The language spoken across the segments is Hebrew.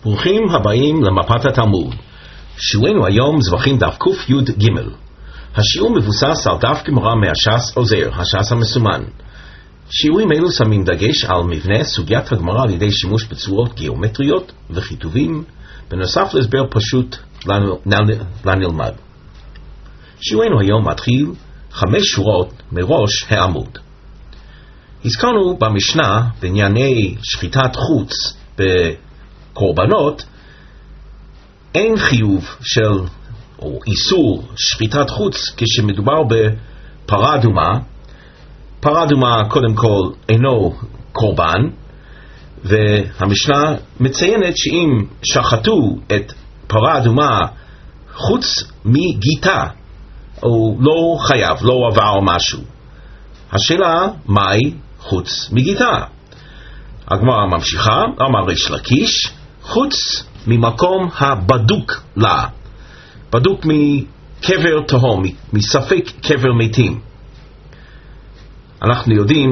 ברוכים הבאים למפת התלמוד. שיעורנו היום זבחים דף ק"ג. השיעור מבוסס על דף גמרא מהש"ס עוזר, הש"ס המסומן. שיעורים אלו שמים דגש על מבנה סוגיית הגמרא על ידי שימוש בצורות גיאומטריות וכיתובים, בנוסף להסבר פשוט לנלמד. שיעורנו היום מתחיל 5 שורות מראש העמוד. הזכרנו במשנה בענייני שחיטת חוץ בקורבנות, אין חיוב של או איסור שחיטת חוץ כשמדובר בפרה אדומה. פרה אדומה קודם כל אינו קורבן, והמשנה מציינת שאם שחטו את פרה אדומה חוץ מגיטה, הוא לא חייב, לא עבר משהו. השאלה, מהי חוץ מגיטה? הגמרא ממשיכה, אמר ריש לקיש, חוץ ממקום הבדוק לה, בדוק מקבר תהום, מספק קבר מתים. אנחנו יודעים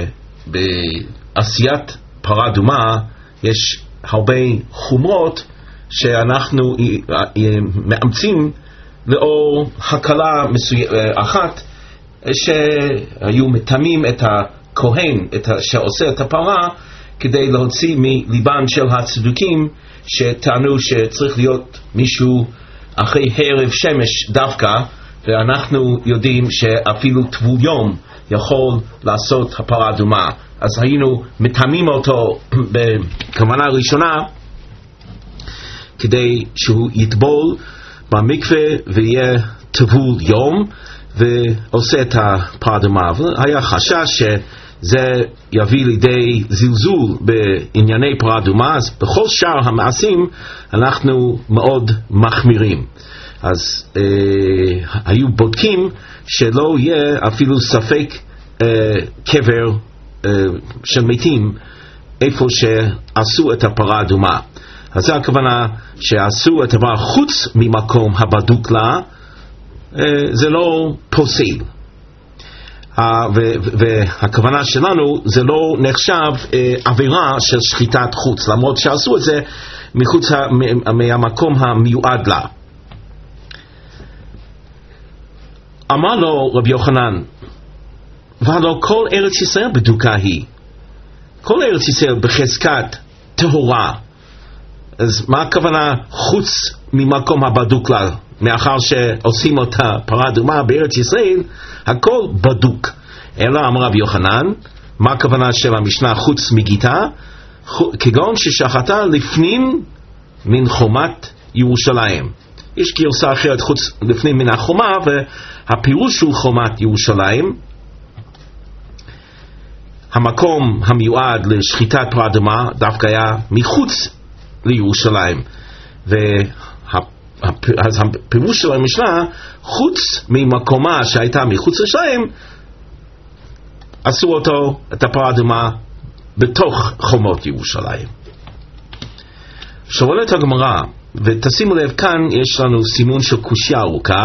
שבעשיית פרה אדומה יש הרבה חומרות שאנחנו מאמצים לאור הקלה אחת, שהיו מטמאים את הכהן שעושה את הפרה כדי להוציא מליבן של הצדוקים שטענו שצריך להיות מישהו אחרי ערב שמש דווקא, ואנחנו יודעים שאפילו טבול יום יכול לעשות הפרה אדומה, אז היינו מטמאים אותו בכוונה ראשונה כדי שהוא יטבול במקווה ויהיה טבול יום ועושה את הפרה אדומה. היה חשש שזה יביא לידי זלזול בענייני פרה אדומה, אז בכל שאר המעשים אנחנו מאוד מחמירים. אז היו בודקים שלא יהיה אפילו ספק קבר של מתים איפה שעשו את הפרה אדומה. אז זו הכוונה שעשו את הפרה חוץ ממקום הבדוק לה, זה לא פוסל. והכוונה שלנו זה לא נחשב עבירה של שחיטת חוץ, למרות שעשו את זה מחוץ מהמקום המיועד לה. אמר לו רבי יוחנן, והלא כל ארץ ישראל בדוקה היא, כל ארץ ישראל בחזקת טהורה, אז מה הכוונה חוץ ממקום הבדוק לה? מאחר שעושים אותה פרה אדומה בארץ ישראל, הכל בדוק. אלא אמר רבי יוחנן, מה הכוונה של המשנה חוץ מגיטה? כגון ששחטה לפנים מן חומת ירושלים. יש גרסה אחרת חוץ לפנים מן החומה, והפירוש הוא חומת ירושלים. המקום המיועד לשחיטת פרה אדומה דווקא היה מחוץ לירושלים, אז הפירוש של המשנה, חוץ ממקומה שהייתה מחוץ לירושלים, עשו אותו, את הפרה אדומה, בתוך חומות ירושלים. שואלת הגמרא, ותשימו לב, כאן יש לנו סימון של קושיה ארוכה,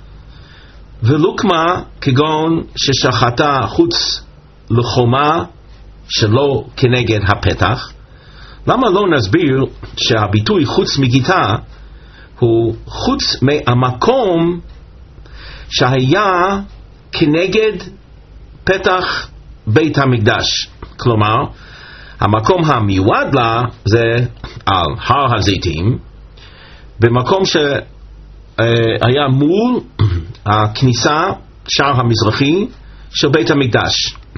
ולוקמה כגון ששחטה חוץ לחומה שלא כנגד הפתח. למה לא נסביר שהביטוי חוץ מגיטה הוא חוץ מהמקום שהיה כנגד פתח בית המקדש? כלומר, המקום המיועד לה זה על הר הזיתים, במקום שהיה מול הכניסה, שער המזרחי של בית המקדש.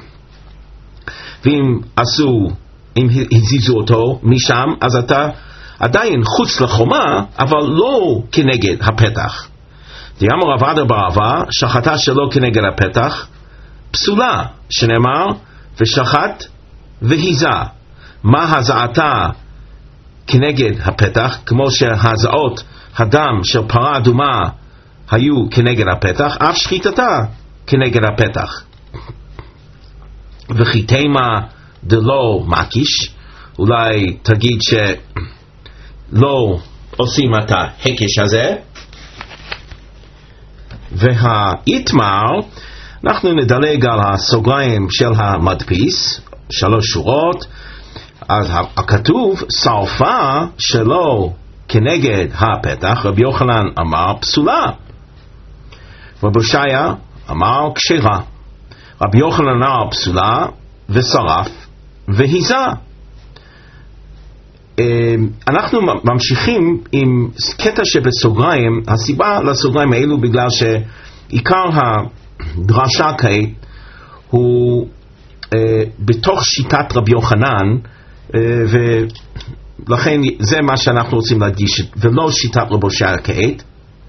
ואם אם הזיזו אותו משם, אז אתה עדיין חוץ לחומה, אבל לא כנגד הפתח. דאמר רב אדר בר אבא, שחטה שלא כנגד הפתח, פסולה, שנאמר, ושחט והיזה. מה הזעתה כנגד הפתח? כמו שהזעות הדם של פרה אדומה היו כנגד הפתח, אף שחיטתה כנגד הפתח. וחיתמה דלא מקיש, אולי תגיד שלא עושים את ההקש הזה. והאיתמר, אנחנו נדלג על הסוגריים של המדפיס, 3 שורות. אז הכתוב שרפה שלא כנגד הפתח, רבי יוחנן אמר פסולה, רבי הושעיה אמר כשרה. רבי יוחנן אמר פסולה ושרף והיזה. אנחנו ממשיכים עם קטע שבסוגריים. הסיבה לסוגריים האלו בגלל שעיקר הדרשה כעת הוא בתוך שיטת רבי יוחנן, ולכן זה מה שאנחנו רוצים להדגיש, ולא שיטת רבי הושעיה כעת.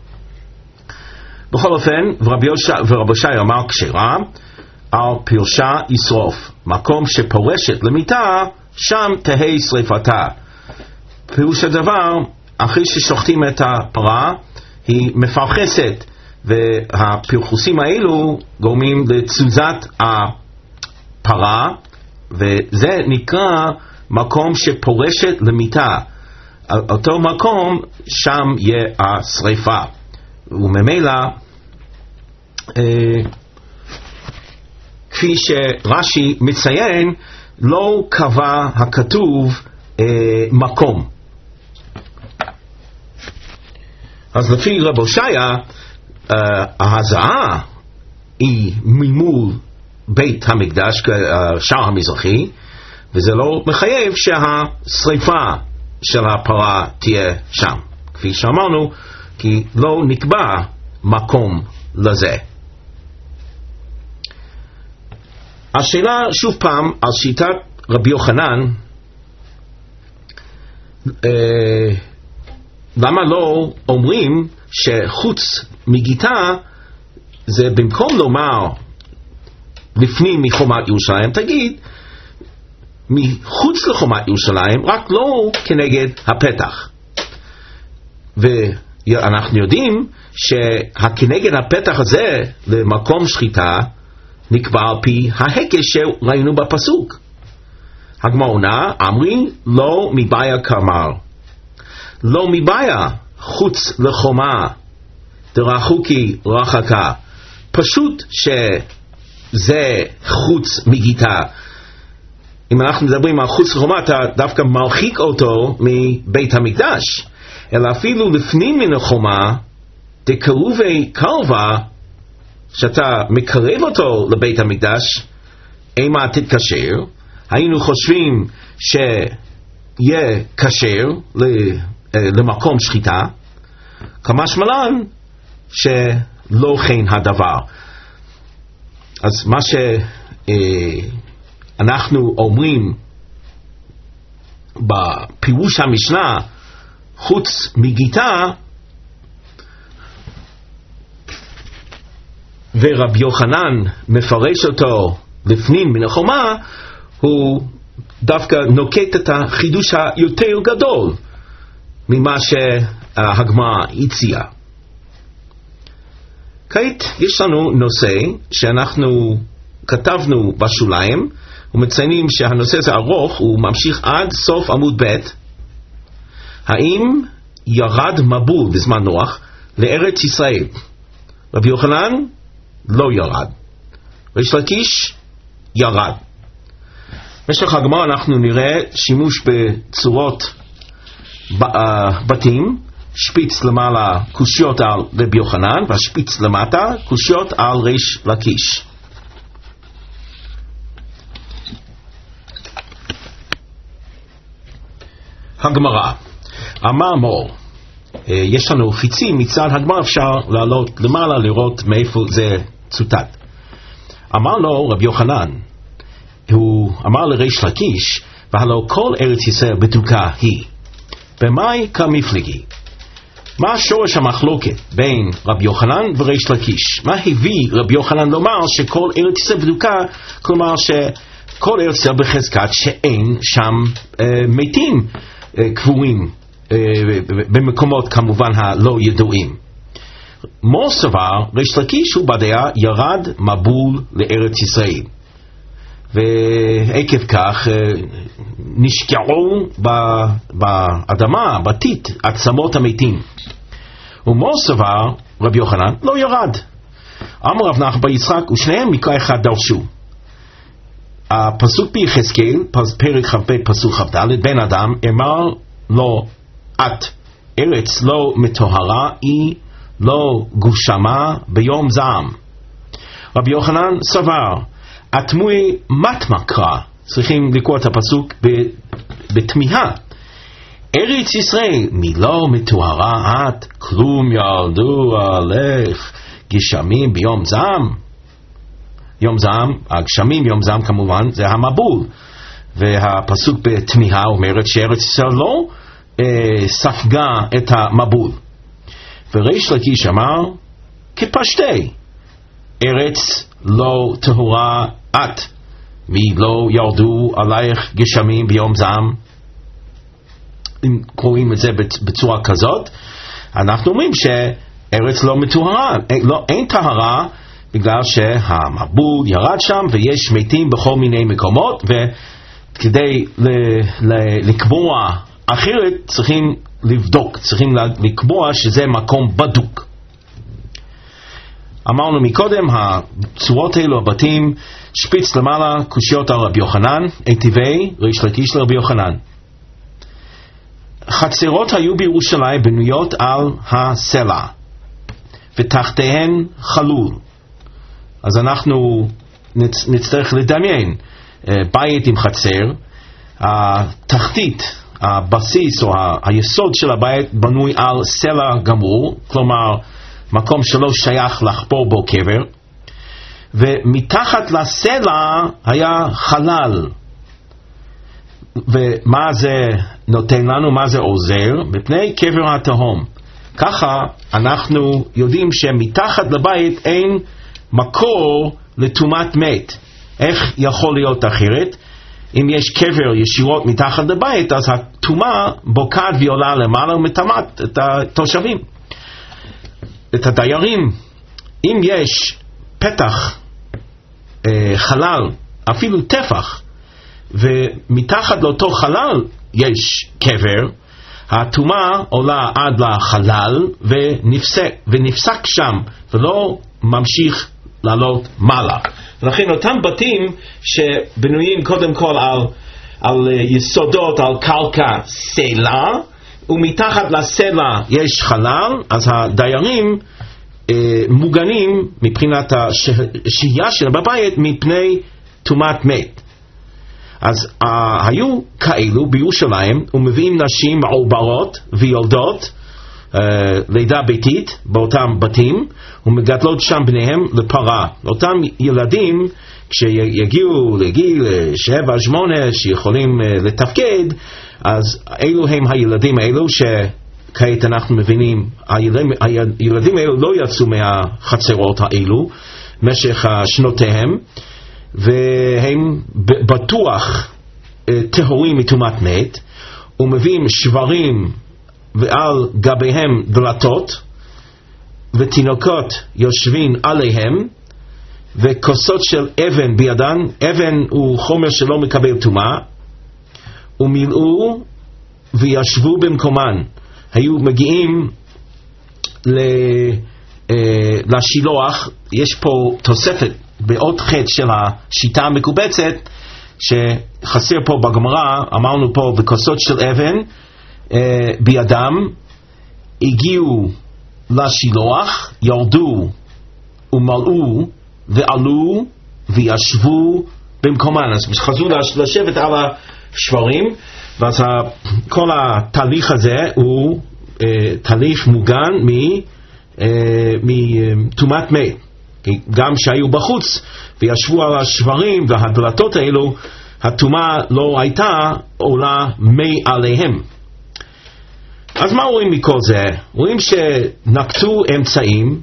בכל אופן, ורבי הושעיה אמר כשרה, על פרשה ישרוף, מקום שפורשת למיתה, שם תהי שריפתה. פירוש הדבר, אחרי ששוחטים את הפרה, היא מפרחסת, והפרחוסים האלו גורמים לתזוזת הפרה, וזה נקרא מקום שפורשת למיתה. אותו מקום, שם יהיה השריפה. וממילא, כפי שרש"י מציין, לא קבע הכתוב מקום. אז לפי רבי הושעיה, ההזעה היא ממול בית המקדש, שער המזרחי, וזה לא מחייב שהשריפה של הפרה תהיה שם, כפי שאמרנו, כי לא נקבע מקום לזה. השאלה שוב פעם על שיטת רבי יוחנן, למה לא אומרים שחוץ מגיטה, זה במקום לומר לפנים מחומת ירושלים, תגיד מחוץ לחומת ירושלים, רק לא כנגד הפתח. ואנחנו יודעים שהכנגד הפתח הזה למקום שחיטה נקבע על פי ההקש שראינו בפסוק. הגמרא עונה, אמרי לא מבעיה כרמל, לא מבעיה חוץ לחומה דרחוקי רחקה, פשוט שזה חוץ מגיטה. אם אנחנו מדברים על חוץ לחומה, אתה דווקא מרחיק אותו מבית המקדש, אלא אפילו לפנים מן החומה דקרובי קרבה, שאתה מקרב אותו לבית המקדש, אימה תתקשר. היינו חושבים שיהיה כשר למקום שחיטה, כמשמען שלא כן הדבר. אז מה שאנחנו אומרים בפירוש המשנה, חוץ מגיטה, ורבי יוחנן מפרש אותו לפנים מן החומה, הוא דווקא נוקט את החידוש היותר גדול ממה שהגמרא הציעה. כעת יש לנו נושא שאנחנו כתבנו בשוליים, ומציינים שהנושא הזה ארוך, הוא ממשיך עד סוף עמוד ב'. האם ירד מבול בזמן נוח לארץ ישראל? רבי יוחנן לא ירד, ריש לקיש ירד. במשך הגמרא אנחנו נראה שימוש בצורות בתים, שפיץ למעלה קושיות על רבי יוחנן, והשפיץ למטה קושיות על ריש לקיש. הגמרא, אמר מור, יש לנו חיצים מצד הגמרא, אפשר לעלות למעלה לראות מאיפה זה צוטט. אמר לו רבי יוחנן, הוא אמר לריש לקיש, והלא כל ארץ ישראל בדוקה היא. במאי כמפלגי? מה שורש המחלוקת בין רבי יוחנן וריש לקיש? מה הביא רבי יוחנן לומר שכל ארץ ישראל בדוקה, כלומר שכל ארץ ישראל בחזקת שאין שם מתים קבורים במקומות כמובן הלא ידועים. מור סבר, ריש לקיש הוא בדעה ירד מבול לארץ ישראל, ועקב כך נשקעו באדמה, בתית, עצמות המתים. ומור סבר, רבי יוחנן לא ירד. אמר רב נחמן בר יצחק, ושניהם מקרא אחד דרשו. הפסוק ביחזקאל, פרק כ"ב פסוק כ"ד, בן אדם אמר לו את ארץ לא מטוהרה היא לא גושמה ביום זעם. רבי יוחנן סבר התמוי מת מקרא, צריכים לקרוא את הפסוק בתמיהה. ארץ ישראל מי לא מטוהרה את כלום ילדו עליך גשמים ביום זעם. יום זעם, הגשמים יום זעם כמובן זה המבול, והפסוק בתמיהה אומרת שארץ ישראל לא ספגה את המבול. וריש לקיש אמר כפשטי ארץ לא טהורה את מי לא ירדו עלייך גשמים ביום זעם. אם קוראים את זה בצורה כזאת, אנחנו אומרים שארץ לא מטוהרה, אין טהרה בגלל שהמבול ירד שם ויש מתים בכל מיני מקומות, וכדי לקבוע אחרת צריכים לבדוק, צריכים לקבוע שזה מקום בדוק. אמרנו מקודם, הצורות האלו, הבתים, שפיץ למעלה, קושיות על רבי יוחנן, עטיבי, ריש לקיש לרבי יוחנן. חצרות היו בירושלים בנויות על הסלע, ותחתיהן חלול. אז אנחנו נצטרך לדמיין בית עם חצר, התחתית, הבסיס או היסוד של הבית בנוי על סלע גמור, כלומר מקום שלא שייך לחפור בו קבר, ומתחת לסלע היה חלל. ומה זה נותן לנו, מה זה עוזר? מפני קבר התהום. ככה אנחנו יודעים שמתחת לבית אין מקור לטומאת מת. איך יכול להיות אחרת? אם יש קבר ישירות מתחת לבית, אז הטומאה בוקעת ועולה למעלה ומטמאת את התושבים, את הדיירים. אם יש פתח, חלל, אפילו טפח, ומתחת לאותו חלל יש קבר, הטומאה עולה עד לחלל ונפסק שם ולא ממשיך לעלות מעלה. ולכן אותם בתים שבנויים קודם כל על יסודות, על קרקע סלע, ומתחת לסלע יש חלל, אז הדיירים מוגנים מבחינת השהייה של בבית מפני טומאת מת. אז היו כאלו בירושלים, ומביאים נשים מעוברות ויולדות, לידה ביתית באותם בתים, ומגדלות שם בניהם לפרה. אותם ילדים כשיגיעו לגיל 7-8 שיכולים לתפקד, אז אלו הם הילדים האלו שכעת אנחנו מבינים, הילדים האלו לא יצאו מהחצרות האלו משך שנותיהם, והם בטוח טהורים מטומאת מת, ומביאים שברים ועל גביהם דלתות, ותינוקות יושבים עליהם, וכוסות של אבן בידן. אבן הוא חומר שלא מקבל טומאה, ומילאו וישבו במקומן. היו מגיעים לשילוח. יש פה תוספת באות חטא של השיטה המקובצת שחסר פה בגמרא. אמרנו פה בכוסות של אבן בידם, הגיעו לשילוח, ירדו ומלאו ועלו וישבו במקומן. אז חזרו לשבת על השברים, ואז כל התהליך הזה הוא תהליך מוגן מטומאת מת. גם שהיו בחוץ וישבו על השברים והדלתות האלו, הטומאה לא הייתה עולה מי עליהם. אז מה רואים מכל זה? רואים שנקטו אמצעים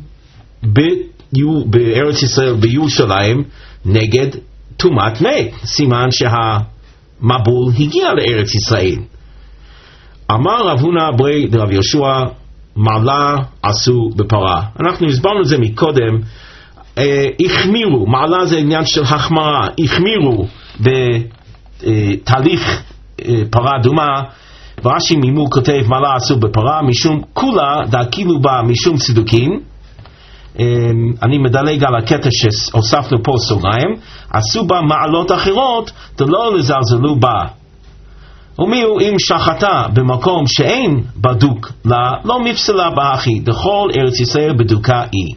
בארץ ישראל, בירושלים, נגד טומאת מת. סימן שהמבול הגיע לארץ ישראל. אמר רב הונא ברי דרב יהושע, מעלה עשו בפרה. אנחנו הסברנו את זה מקודם. החמירו, מעלה זה עניין של החמרה, החמירו בתהליך פרה אדומה. ורש"י מימור כותב מעלה עשו בפרה משום כולה דאכילו בה משום צדוקין, אני מדלג על הקטע שהוספנו פה סוגריים, עשו בה מעלות אחרות, ולא לזלזלו בה. ומיהו אם שחטה במקום שאין בדוק לה, לא מפסלה באחי, דכל ארץ ישראל בדוקה היא.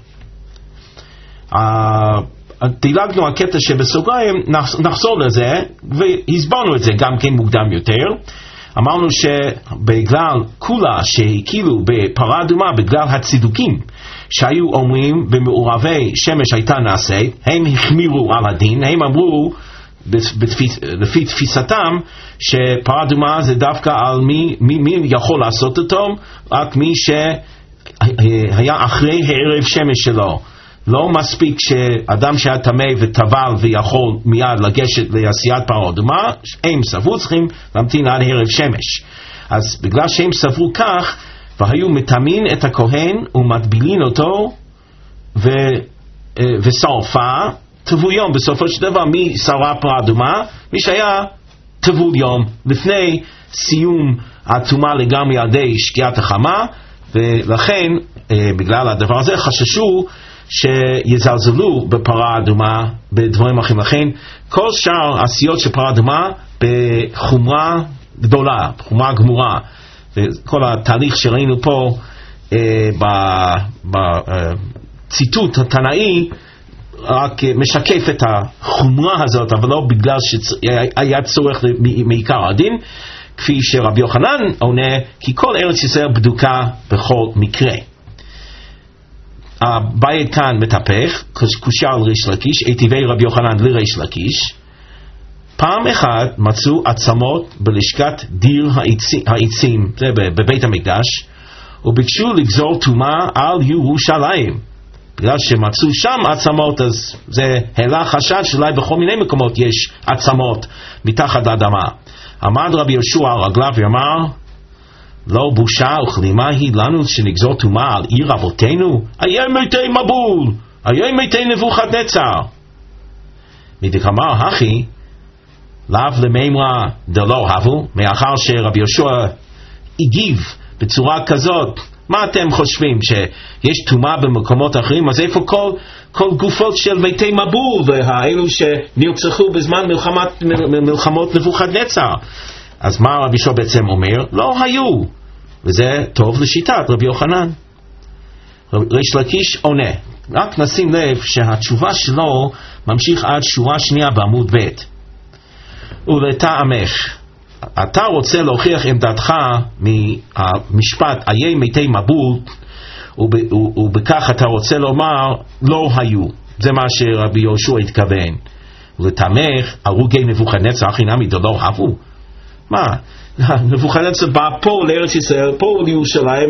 דילגנו הקטע שבסוגריים, נחזור לזה, והסברנו את זה גם כן מוקדם יותר. אמרנו שבגלל כולה שהקילו בפרה אדומה, בגלל הצידוקים שהיו אומרים במעורבי שמש הייתה נעשית, הם החמירו על הדין, הם אמרו לפי תפיסתם שפרה אדומה זה דווקא על מי יכול לעשות אותו, רק מי שהיה אחרי הערב שמש שלו. לא מספיק שאדם שהיה טמא וטבל ויכול מיד לגשת לעשיית פרה אדומה, הם סברו צריכים להמתין עד הערב שמש. אז בגלל שהם סברו כך, והיו מטמאים את הכהן ומטבילין אותו ושרפה טבול יום. בסופו של דבר מי שרף פרה אדומה? מי שהיה טבול יום לפני סיום הטומאה לגמרי על ידי שקיעת החמה, ולכן בגלל הדבר הזה חששו שיזלזלו בפרה אדומה בדברים אחרים. לכן כל שאר עשיות של פרה אדומה בחומרה גדולה, בחומרה גמורה, וכל התהליך שראינו פה בציטוט התנאי רק משקף את החומרה הזאת, אבל לא בגלל שהיה צורך מעיקר הדין, כפי שרבי יוחנן עונה, כי כל ארץ ישראל בדוקה בכל מקרה. הבית כאן מתהפך, קושר על ריש לקיש, עתיבי רבי יוחנן לריש לקיש. פעם אחת מצאו עצמות בלשכת דיר העצים, זה בבית המקדש, וביקשו לגזור טומאה על ירושלים. בגלל שמצאו שם עצמות, אז זה העלה חשד שאולי בכל מיני מקומות יש עצמות מתחת לאדמה. עמד רבי יהושע על רגליו ואמר, לא בושה וכלימה היא לנו שנגזור טומאה על עיר אבותינו? איה מתי מבול, איה מתי נבוכדנצר. מדקאמר הכי, לאו למימרא דלא הבו, מאחר שרבי יהושע הגיב בצורה כזאת, מה אתם חושבים, שיש טומאה במקומות אחרים? אז איפה כל גופות של ביתי מבול והאלו שנרצחו בזמן מלחמות נבוכדנצר? אז מה רבי יהושע בעצם אומר? לא היו. וזה טוב לשיטת רבי יוחנן. ריש לקיש עונה. רק נשים לב שהתשובה שלו ממשיך עד שורה שנייה בעמוד ב'. ולטעמך, אתה רוצה להוכיח עמדתך מהמשפט איה מתי מבול, ובכך אתה רוצה לומר לא היו. זה מה שרבי יהושע התכוון. ולטעמך, הרוגי נבוכדנצר חינמי דלא הבו. מה? נבוכדנצר בא פה לארץ ישראל, פה לירושלים,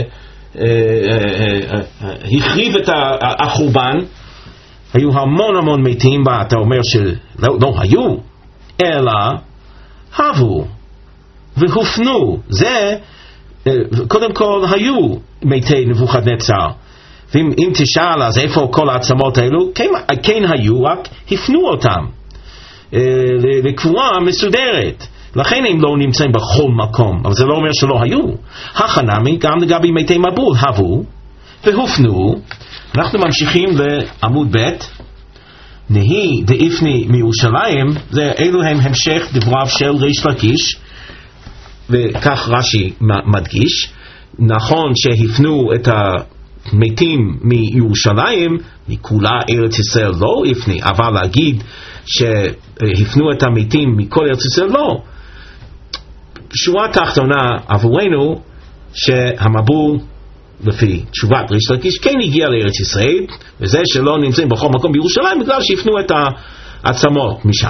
והחריב את החורבן. היו המון מתים בה, אתה אומר שלא היו, אלא הבו והופנו. זה קודם כל היו מתי נבוכדנצר. ואם תשאל אז איפה כל העצמות האלו, כן היו, רק הפנו אותם לקבורה מסודרת. לכן הם לא נמצאים בכל מקום, אבל זה לא אומר שלא היו. החנמי גם לגבי מתי מבול, הבו והופנו. אנחנו ממשיכים לעמוד ב'. נהי דאיפני מירושלים, אלו הם המשך דבריו של ריש לקיש, וכך רש"י מדגיש. נכון שהפנו את המתים מירושלים, מכולה ארץ ישראל לא הפני, אבל להגיד שהפנו את המתים מכל ארץ ישראל לא. שורה תחתונה עבורנו שהמבול לפי תשובת ריש לקיש כן הגיע לארץ ישראל, וזה שלא נמצאים בכל מקום בירושלים בגלל שהפנו את העצמות משם.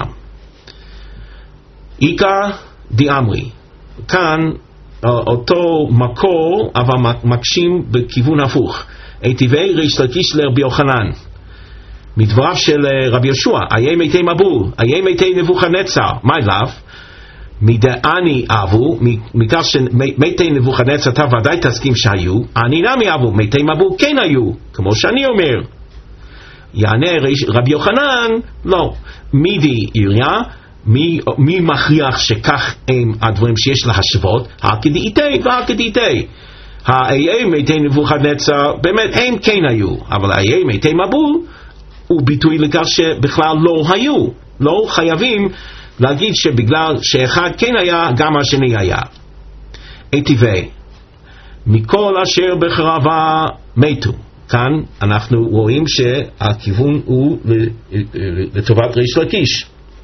איקה דיאמרי, כאן אותו מקור אבל מקשים בכיוון הפוך. עתיבי ריש לקיש לרבי יוחנן, מדבריו של רבי יהושע, איה מתי מבול, איה מתי נבוכדנצר, מה אליו? מדעני אבו, מכך שמתי נבוכדנצר אתה ודאי תסכים שהיו, אני נמי אבו, מתי מבול כן היו, כמו שאני אומר. יענה רבי יוחנן, לא. מידי עיריה, מי מכריח שכך הם הדברים שיש להשוות? הכדאיתי והכדאיתי. האיי מתי נבוכדנצר באמת הם כן היו, אבל האיי מתי מבול הוא ביטוי לכך שבכלל לא היו. לא חייבים להגיד שבגלל שאחד כן היה גם השני היה. היטיבי מכל אשר בחרבה מתו. כאן אנחנו רואים שהכיוון הוא לטובת ריש לקיש.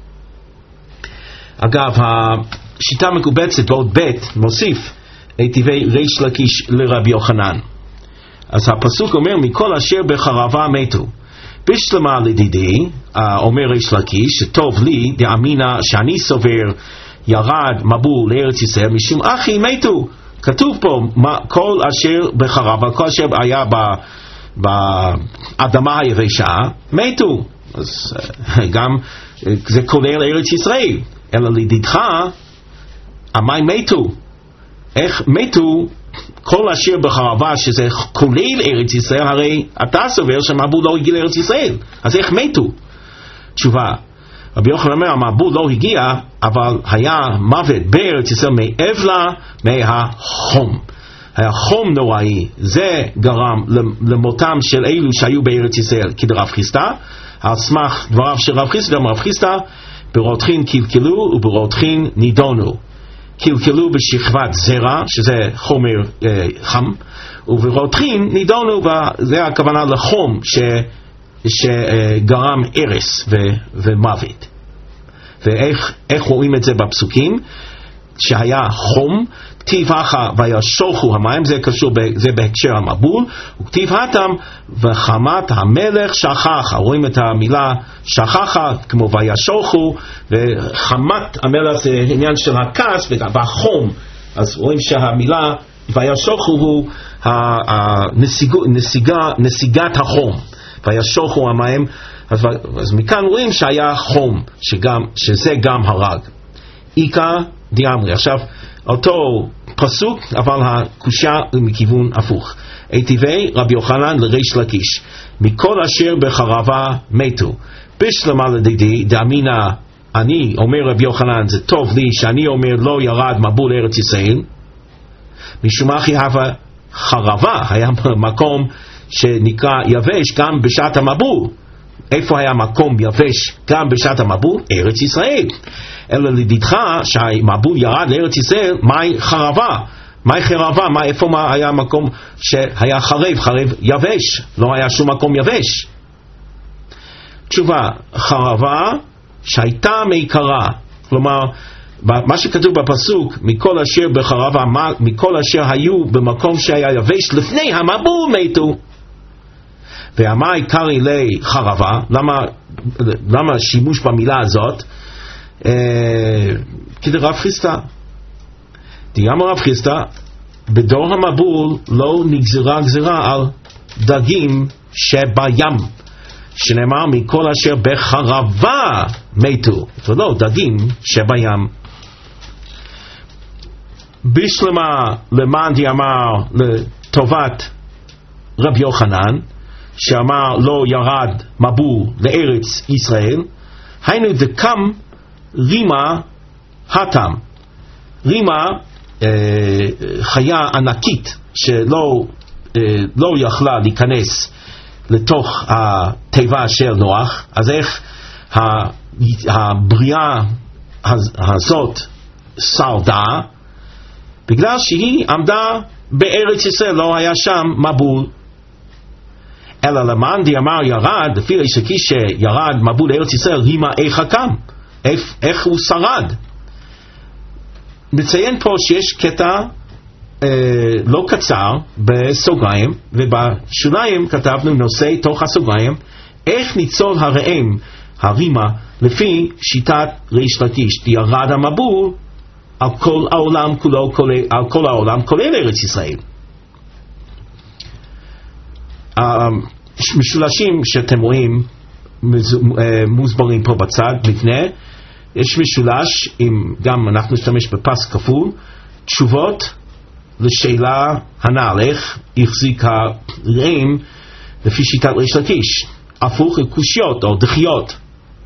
אגב, השיטה מקובצת בעוד ב' מוסיף היטיבי ריש לקיש לרבי יוחנן. אז הפסוק אומר מכל אשר בחרבה מתו. בשלמה לדידי, אומר ריש לקיש, שטוב לי דאמינה שאני סובר ירד מבול לארץ ישראל משום אחי מתו. כתוב פה כל אשר בחרבה, כל אשר היה באדמה היבשה מתו. אז גם זה כולל ארץ ישראל. אלא לדידך המים מתו. איך מתו? כל אשר בחרבה שזה כולל ארץ ישראל, הרי אתה סובר שהמבול לא הגיע לארץ ישראל, אז איך מתו? תשובה, רבי יוחנן אומר המבול לא הגיע, אבל היה מוות בארץ ישראל מעבר מהחום. היה חום נוראי, זה גרם למותם של אלו שהיו בארץ ישראל כדרב חיסטה. על סמך דבריו של רב חיסטה, רב חיסטה ברותחין קלקלו וברותחין נידונו. קלקלו בשכבת זרע, שזה חומר חם, וברותחין נידונו, וזה הכוונה לחום שגרם הרס ומוות. ואיך רואים את זה בפסוקים? שהיה חום, כתיב אחא וישוחו המים, זה קשור, זה בהקשר המבול, וכתיב התם וחמת המלך שכחה. רואים את המילה שכחה כמו וישוחו, וחמת המלך זה עניין של הכעס והחום. אז רואים שהמילה וישוחו הוא נסיגת החום, וישוחו המים. אז מכאן רואים שהיה חום, שזה גם הרג. איקה דיאמרי. עכשיו אותו פסוק, אבל הקושה מכיוון הפוך. היטיבי רבי יוחנן לריש לקיש מכל אשר בחרבה מתו. בשלמה לדידי דאמינה אני אומר רבי יוחנן זה טוב לי שאני אומר לא ירד מבול ארץ ישראל, משום אחי הווה חרבה היה מקום שנקרא יבש גם בשעת המבול. איפה היה מקום יבש גם בשעת המבול? ארץ ישראל. אלא לדידך שהמבול ירד לארץ ישראל, מהי חרבה? מהי חרבה? איפה היה מקום שהיה חרב יבש? לא היה שום מקום יבש. תשובה, חרבה שהייתה מעיקרה, כלומר מה שכתוב בפסוק מכל אשר בחרבה, מכל אשר היו במקום שהיה יבש לפני המבול מתו. והמה עיקרי לחרבה? למה שימוש במילה הזאת? כדרב חיסטה. דיאמר רב חיסטה, בדור המבול לא נגזרה גזרה על דגים שבים, שנאמר מכל אשר בחרבה מתו, ולא דגים שבים. בשלמה למען דיאמר לטובת רב יוחנן שאמר לא ירד מבול לארץ ישראל, היינו דקם רימה התם. רימה חיה ענקית שלא יכלה להיכנס לתוך התיבה של נוח. אז איך הבריאה הזאת שרדה? בגלל שהיא עמדה בארץ ישראל, לא היה שם מבול. אלא למען דיאמר ירד, לפי ריש לקיש שירד מבול לארץ ישראל, רימה איך הקם, איך הוא שרד. נציין פה שיש קטע לא קצר בסוגריים, ובשוליים כתבנו נושא תוך הסוגריים, איך ניצול הראם הרימה לפי שיטת ריש לקיש, ירד המבול על כל העולם כולו, על כל העולם כולל ארץ ישראל. משולשים שאתם רואים מוסברים פה בצד מבנה, יש משולש עם גם אנחנו נשתמש בפס כפול, תשובות לשאלה הנ"ל, איך החזיק הרעים לפי שיטת ריש לקיש, הפוך לקושיות או דחיות.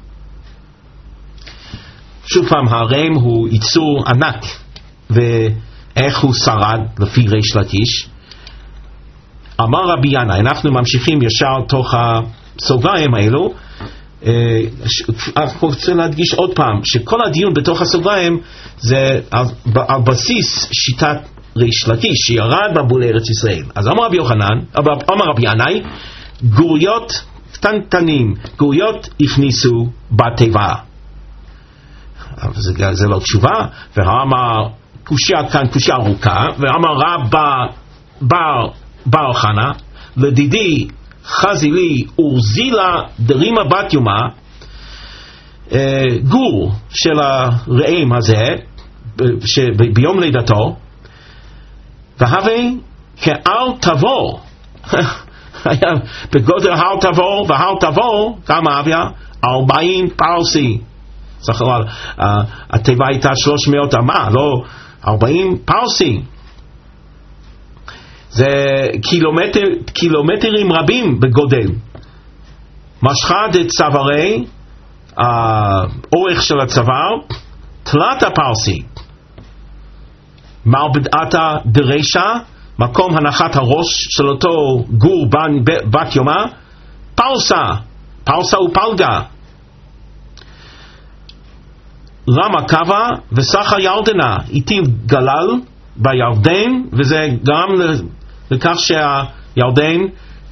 שוב פעם, הרעים הוא יצור ענק, ואיך הוא שרד לפי ריש לקיש? אמר רבי ינאי, אנחנו ממשיכים ישר תוך הסוגריים האלו. אני רוצה להדגיש עוד פעם שכל הדיון בתוך הסוגריים זה על בסיס שיטת ריש לקיש שירד מבול ארץ ישראל. אז אמר רבי ינאי, גוריות קטנטנים, גוריות הכניסו בתיבה. זה לא תשובה. ואמר קושיה כאן קושיה ארוכה, ואמר רב בר חנה לדידי חזילי ורזילה דרימה בת יומה, גור של הרעם הזה ביום לידתו, והווה כהר תבור, היה בגודל הר תבור, והר תבור כמה אביה? 40 פרסי. צריך לומר, התיבה הייתה 300 אמה, לא 40 פרסי. זה קילומטרים רבים בגודל. משכה דצווארי, האורך של הצוואר, תלת הפרסי. מרבדעתה דרשע, מקום הנחת הראש של אותו גור בת יומה, פרסה ופלגה. רמה קווה וסחה ירדנה, איתי גלל בירדן, וזה גם לכך שהירדן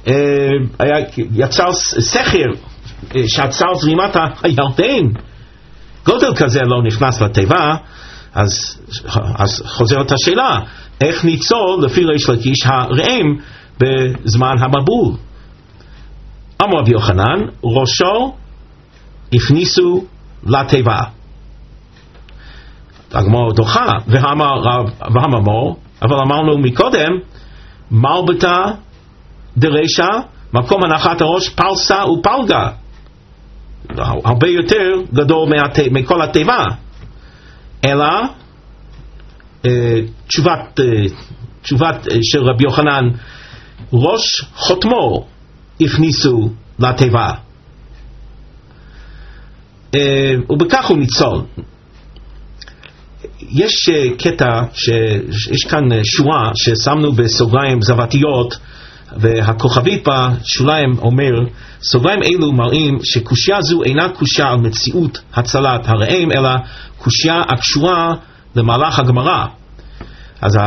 יצר סחר שעצר זרימת הירדן. גודל כזה לא נכנס לתיבה. אז חוזרת השאלה, איך ניצול לפי ריש לקיש הרעם בזמן המבול? אמר רבי יוחנן, ראשו הכניסו לתיבה. הגמרא דוחה, והממור, אבל אמרנו מקודם, מרבתה דרשע, מקום הנחת הראש, פרסה ופלגה. הרבה יותר גדול מכל התיבה. אלא תשובת של רבי יוחנן, ראש חותמו הכניסו לתיבה, ובכך הוא ניצול. יש קטע שיש כאן שורה ששמנו בסוגריים זוותיות, והכוכבית בשוליים אומר, סוגריים אלו מראים שקושיה זו אינה קושיה על מציאות הצלת הרעם, אלא קושיה הקשורה למהלך הגמרא. אז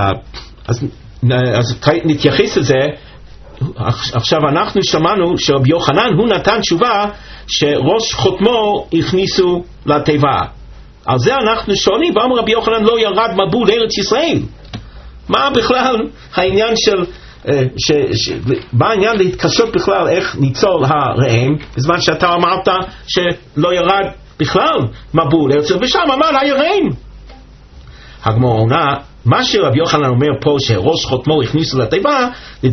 נתייחס לזה. עכשיו אנחנו שמענו שרבי יוחנן הוא נתן תשובה שראש חותמו הכניסו לתיבה. על זה אנחנו שואלים, ואמר רבי יוחנן לא ירד מבול לארץ ישראל. מה בכלל העניין של בעניין להתקשות בכלל איך ניצול הרעם, בזמן שאתה אמרת שלא ירד בכלל מבול לארץ ישראל, ושם אמר היה רעם. הגמרא עונה, מה שרבי יוחנן אומר פה שראש חותמו הכניסו לתיבה,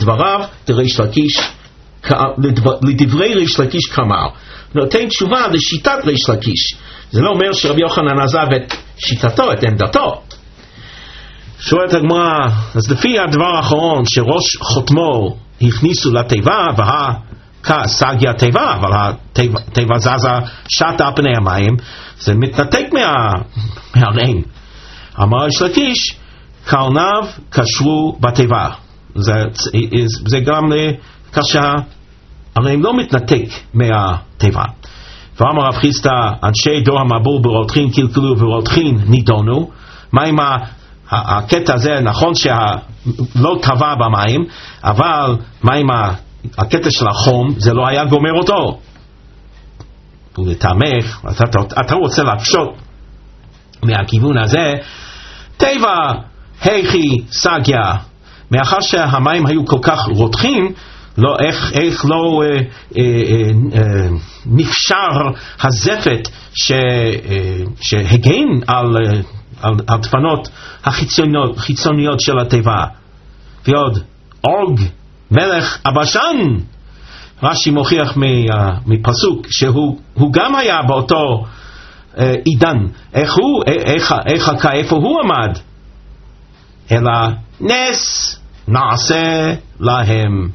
לדברי ריש לקיש כמר, נותן תשובה לשיטת ריש לקיש. זה לא אומר שרבי יוחנן עזב את שיטתו, את עמדתו. שואלת הגמרא, אז לפי הדבר האחרון שראש חותמו הכניסו לתיבה, סגיה תיבה, אבל התיבה זזה שטה פני המים, זה מתנתק מהרעם. אמר ריש לקיש, קרניו קשרו בתיבה. זה גם כאשר הרעם לא מתנתק מהתיבה. ואמר רב חיסדא, אנשי דור המבול ברותחין קלקלו ורותחין נידונו. מה עם הקטע הזה? נכון שלא טבע במים, אבל מה עם הקטע של החום? זה לא היה גומר אותו. ולתמך, אתה רוצה להקשות מהכיוון הזה, טבע היכי סגיה, מאחר שהמים היו כל כך רותחים, לא, איך לא נפשר הזפת שהגן על דפנות החיצוניות של התיבה. ועוד אורג מלך הבשן, רש"י מוכיח מפסוק שהוא גם היה באותו עידן. איפה הוא עמד? אלא נס נעשה להם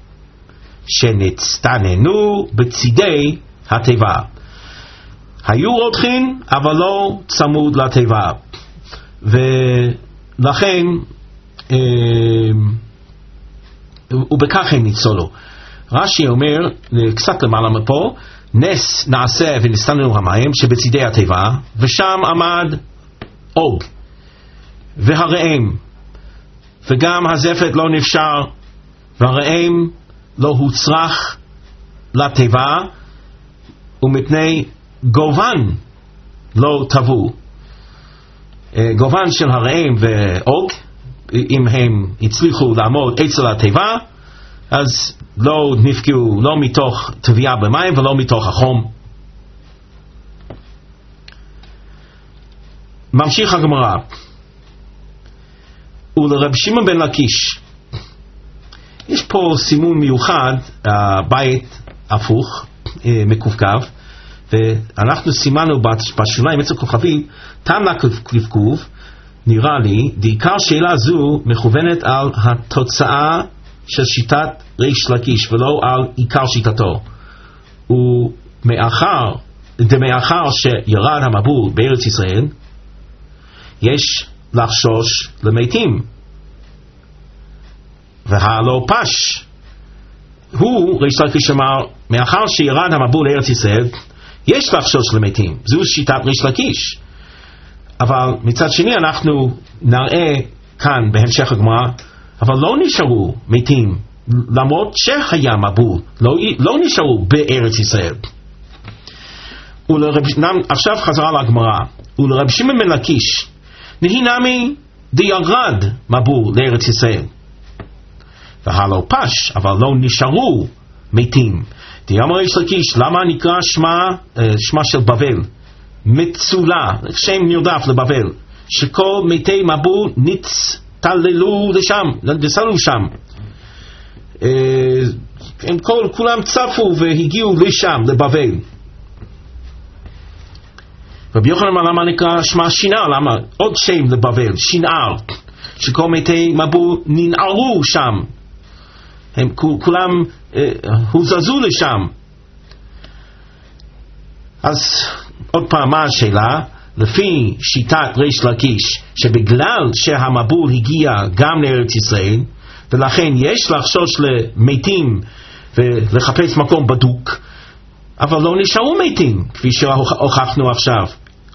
שנצטננו בצידי התיבה. היו רותחין אבל לא צמוד לתיבה, ולכן ובכך הם ניצולו. רש"י אומר קצת למעלה מפה, נס נעשה ונסתננו המים שבצידי התיבה, ושם עמד אוג והרעם, וגם הזפת לא נפשר, והרעם לא הוצרח לתיבה, ומפני גובן לא טבעו. גובן של הרעם ואוג, אם הם הצליחו לעמוד אצל התיבה, אז לא נפגעו לא מתוך טביעה במים ולא מתוך החום. ממשיך הגמרא, ולרב שמעון בן לקיש, יש פה סימון מיוחד, בית הפוך, מקווקו, ואנחנו סימנו בשוליים אצל כוכבית, תמנה קווקוב, נראה לי, בעיקר שאלה זו מכוונת על התוצאה של שיטת ריש לקיש ולא על עיקר שיטתו. ומאחר שירד המבול בארץ ישראל, יש לחשוש למתים, והלא פש הוא, ריש לקיש אמר, מאחר שירד המבול לארץ ישראל, יש לחשוש למתים. זו שיטת ריש לקיש. אבל מצד שני אנחנו נראה כאן בהמשך הגמרא, אבל לא נשארו מתים, למרות שהיה מבול, לא נשארו בארץ ישראל. עכשיו חזרה לגמרא, ולרב שמעון בן לקיש, נהי נמי דירד מבול לארץ ישראל. והלא פש, אבל לא נשארו מתים. דיאמר ריש לקיש, למה נקרא שמה של בבל? מצולה, שם נרדף לבבל, שכל מתי מבול נצטללו לשם, נסלו שם. הם כולם צפו והגיעו לשם, לבבל. רבי יוחנן אמר, למה נקרא שמה שנער? למה? עוד שם לבבל, שנער, שכל מתי מבול ננערו שם. הם כולם הוזזו לשם. אז עוד פעם, מה השאלה? לפי שיטת ריש לקיש, שבגלל שהמבול הגיע גם לארץ ישראל, ולכן יש לחשוש למתים ולחפש מקום בדוק, אבל לא נשארו מתים, כפי שהוכחנו עכשיו.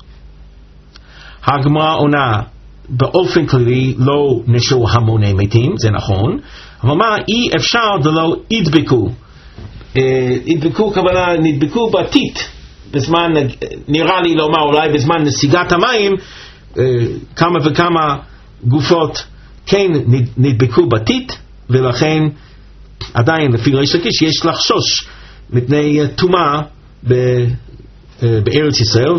הגמרא עונה, באופן כללי לא נשארו המוני מתים, זה נכון, אבל מה, אי אפשר ולא ידבקו. ידבקו, כוונה, נדבקו בתית. בזמן, נראה לי לומר, אולי בזמן נסיגת המים, כמה וכמה גופות כן נדבקו בתית, ולכן עדיין לפי ריש לקיש יש לחשוש מפני טומאה בארץ ישראל,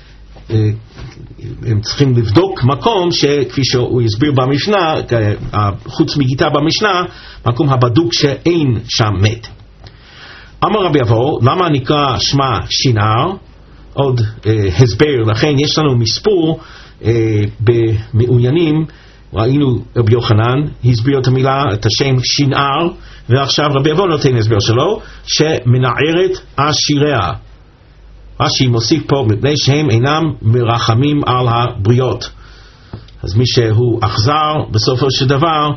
והם צריכים לבדוק מקום שכפי שהוא הסביר במשנה, חוץ מגיטה במשנה, מקום הבדוק שאין שם מת. אמר רבי אבו, למה נקרא שמה שנער? עוד הסבר, לכן יש לנו מספור במעוינים. ראינו רבי יוחנן הסביר את המילה, את השם שנער, ועכשיו רבי אבו נותן הסבר שלו, שמנערת עשיריה. רש"י מוסיף פה, מפני שהם אינם מרחמים על הבריות. אז מי שהוא אכזר בסופו של דבר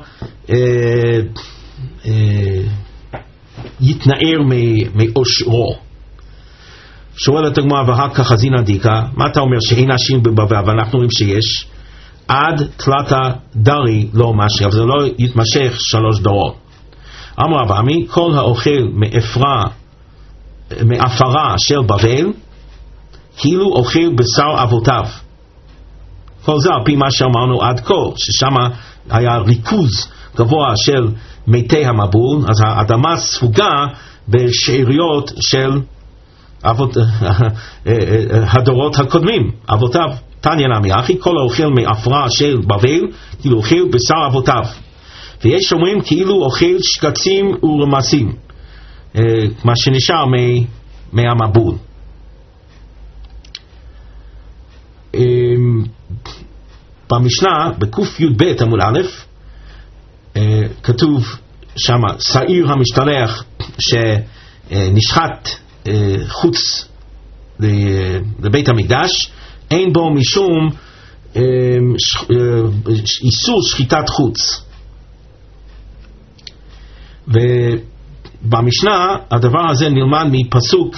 יתנער מאושרו. שואלת הגמרא, והכא חזינא דיקא, מה אתה אומר שאין עשירים בבבל? ואנחנו רואים שיש עד תלתא דרי לא משהו, אבל זה לא יתמשך 3 דורות. אמר רב עמי, כל האוכל מאפרה של בבל כאילו אוכל בשר אבותיו. כל זה על פי מה שאמרנו עד כה, ששם היה ריכוז גבוה של מתי המבול, אז האדמה ספוגה בשאריות של הדורות הקודמים, אבותיו. תניא נמי אחי, כל האוכל מאפרה של בבל כאילו אוכל בשר אבותיו, ויש אומרים כאילו אוכל שקצים ורמסים, מה שנשאר מהמבול. במשנה בק"י"ב עמוד א' כתוב שמה, שעיר המשתלח שנשחט חוץ לבית המקדש, אין בו משום איסור שחיטת חוץ. ובמשנה הדבר הזה נלמד מפסוק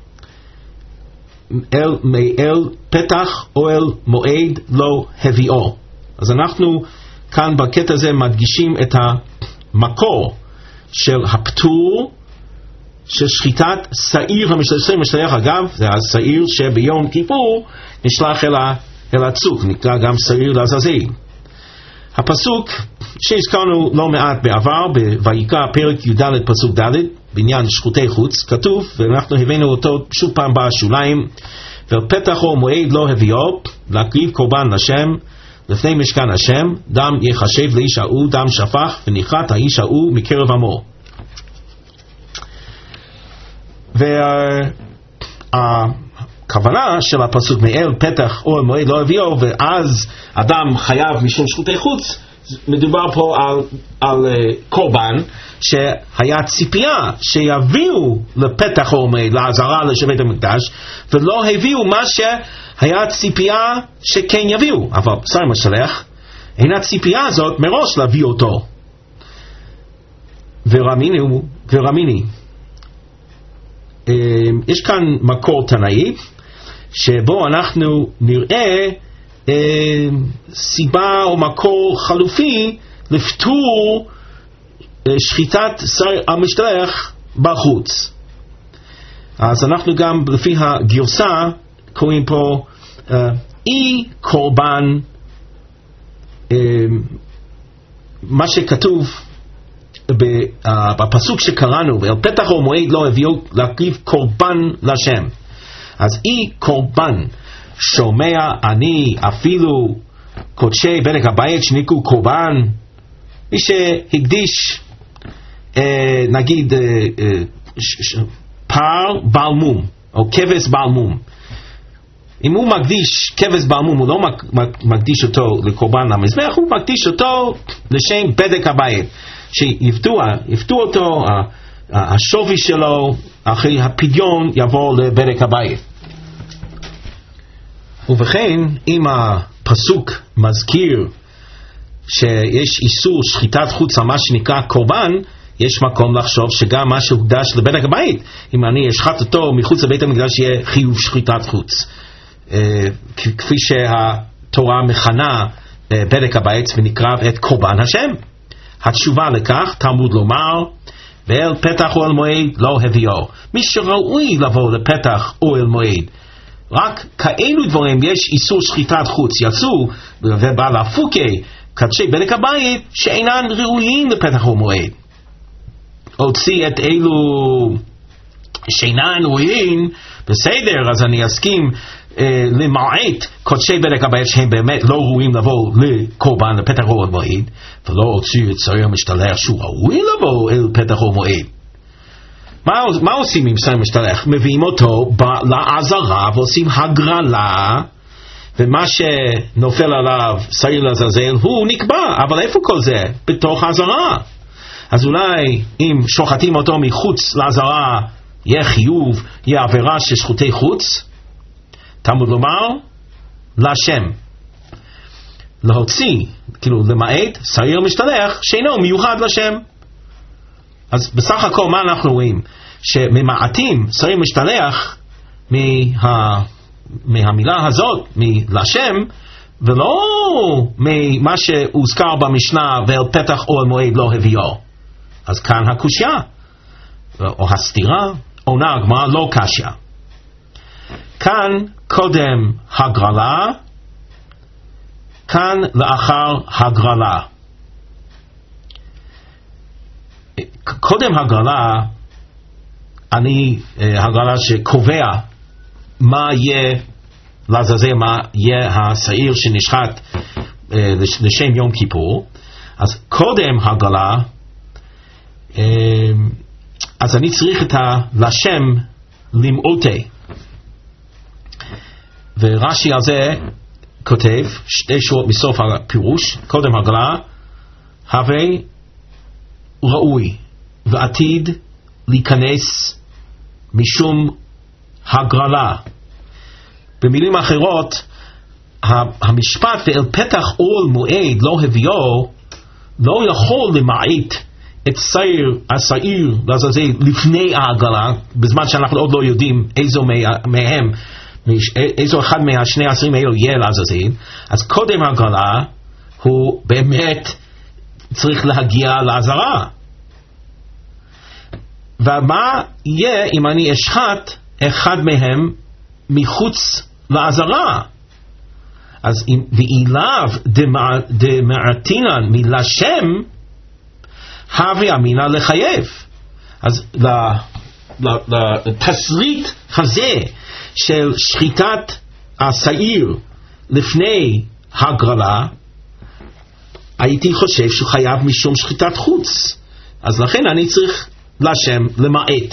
אל פתח אוהל מועד לא הביאו. אז אנחנו כאן בקטע הזה מדגישים את המקור של הפטור של שחיטת שעיר המשתלח. אגב, זה השעיר שביום כיפור נשלח אל הצוק, נקרא גם שעיר לעזאזל. הפסוק שהזכרנו לא מעט בעבר, בויקרא פרק י"ד פסוק ד' בעניין שחוטי חוץ, כתוב, ואנחנו הבאנו אותו שוב פעם בשוליים, ואל פתח אוהל מועד לא הביאו להקריב קורבן לשם לפני משכן השם, דם יחשב לאיש ההוא דם שפך, ונחת האיש ההוא מקרב עמו. והכוונה של הפסוק מאל פתח אוהל מועד לא הביאו ואז אדם חייב משום שחוטי חוץ, מדובר פה על קורבן שהיה ציפייה שיביאו לפתח אוהל מועד, לעזרה לשבט המקדש, ולא הביאו מה שהיה ציפייה שכן יביאו. אבל בשר המשתלח אין הציפייה הזאת מראש להביא אותו. ורמיני יש כאן מקור תנאי שבו אנחנו נראה סיבה או מקור חלופי לפטור שחיטת שר המשתלח בחוץ. אז אנחנו גם לפי הגרסה קוראים פה אי קורבן, מה שכתוב בפסוק שקראנו, ואל פתח אוהל מועד לא הביאו להקריב קורבן לשם. אז אי קורבן שומע אני אפילו קודשי בדק הבית שניקו קורבן, מי שהקדיש נגיד פר בעל מום או כבש בעל מום, אם הוא מקדיש כבש בעל מום, הוא לא מקדיש אותו לקורבן המזבח, הוא מקדיש אותו לשם בדק הבית, שיפתו אותו, השווי שלו אחרי הפדיון יבוא לבדק הבית. ובכן, אם הפסוק מזכיר שיש איסור שחיטת חוץ על מה שנקרא קורבן, יש מקום לחשוב שגם מה שהוקדש לבדק הבית, אם אני אשחט אותו מחוץ לבית המקדש, יהיה חיוב שחיטת חוץ, כפי שהתורה מכנה בדק הבית ונקרב את קורבן השם. התשובה לכך, תלמוד לומר, ואל פתח אוהל מועד לא הביאו. מי שראוי לבוא לפתח אוהל מועד, רק כאלו דברים יש איסור שחיטת חוץ, יצאו ובא להפוקי קדשי בדק הבית שאינן ראויים לפתח אוהל מועד. הוציא את אלו שאינן ראויים, בסדר, אז אני אסכים למעט קודשי בדק הבית שהם באמת לא ראויים לבוא לקורבן לפתח אוהל מועד, ולא הוציאו את שר המשתלח שהוא ראוי לבוא אל פתח אוהל מועד. מה עושים עם שר המשתלח? מביאים אותו לעזרה ועושים הגרלה, ומה שנופל עליו שעיר לעזאזל הוא נקבע, אבל איפה כל זה? בתוך העזרה. אז אולי אם שוחטים אותו מחוץ לעזרה יהיה חיוב, יהיה עבירה של שחוטי חוץ. תלמוד לומר להשם, להוציא, כאילו למעט שעיר משתלח שאינו מיוחד לשם. אז בסך הכל מה אנחנו רואים? שממעטים שעיר משתלח מהמילה הזאת, מלשם, ולא ממה שהוזכר במשנה ואל פתח אוהל מועד לא הביאו. אז כאן הקושיה או הסתירה עונה הגמרא לא קשיא. כאן קודם הגרלה, כאן לאחר הגרלה. קודם הגרלה, הגרלה שקובע מה יהיה לעזאזל, מה יהיה השעיר שנשחט לשם יום כיפור. אז קודם הגרלה, אז אני צריך את לשם למעוטי, ורש"י על זה כותב שתי שורות מסוף הפירוש. קודם הגרלה הווה ראוי ועתיד להיכנס משום הגרלה. במילים אחרות, המשפט ואל פתח אוהל מועד לא הביאו לא יכול למעט את השעיר לעזאזל לפני העגלה, בזמן שאנחנו עוד לא יודעים איזו אחד מהשני העשרים האלו יהיה לעזאזל, אז קודם העגלה הוא באמת צריך להגיע לעזרה. ומה יהיה אם אני אשחט אחד מהם מחוץ לעזרה? אז אם ואילאו דמעטינן מלשם הווה אמינא לחייב. אז לתסריט הזה של שחיטת השעיר לפני הגרלה, הייתי חושב שהוא חייב משום שחיטת חוץ, אז לכן אני צריך לשם למעט.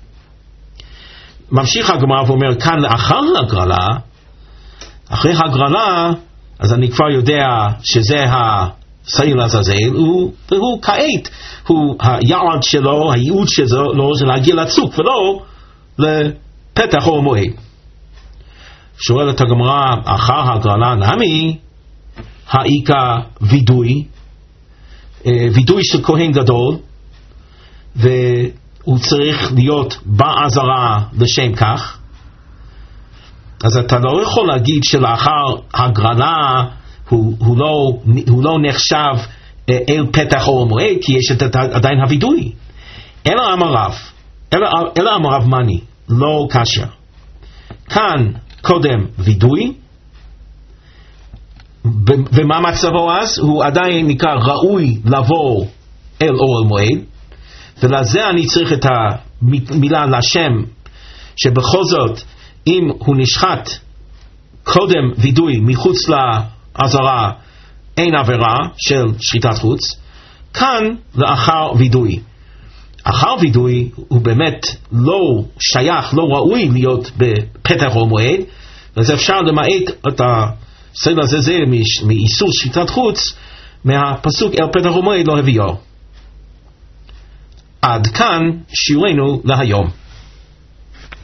ממשיך הגמרא ואומר כאן לאחר הגרלה, אחרי הגרלה, אז אני כבר יודע שזה השעיר לעזאזל, והוא כעת, היעד שלו, הייעוד שלו זה להגיע לצוק ולא לפתח או מועד. שואלת הגמרא, אחר הגרלה נמי האיקה וידוי של כהן גדול, והוא צריך להיות בעזרה לשם כך. אז אתה לא יכול להגיד שלאחר הגרלה הוא לא נחשב אל פתח או מועד, כי יש עדיין הוידוי. אלא אמר רב מני, לא קשה. כאן קודם וידוי, ומה מצבו אז? הוא עדיין נקרא ראוי לבוא אל אוהל מועד, ולזה אני צריך את המילה לשם, שבכל זאת אם הוא נשחט קודם וידוי מחוץ לעזרה אין עבירה של שחיטת חוץ. כאן לאחר וידוי, אחר וידוי הוא באמת לא שייך, לא ראוי להיות בפתח או מועד, אז אפשר למעט את הסדר הזה מאיסור שחיטת חוץ מהפסוק אל פתח או מועד לא הביאו. עד כאן שיעורנו להיום.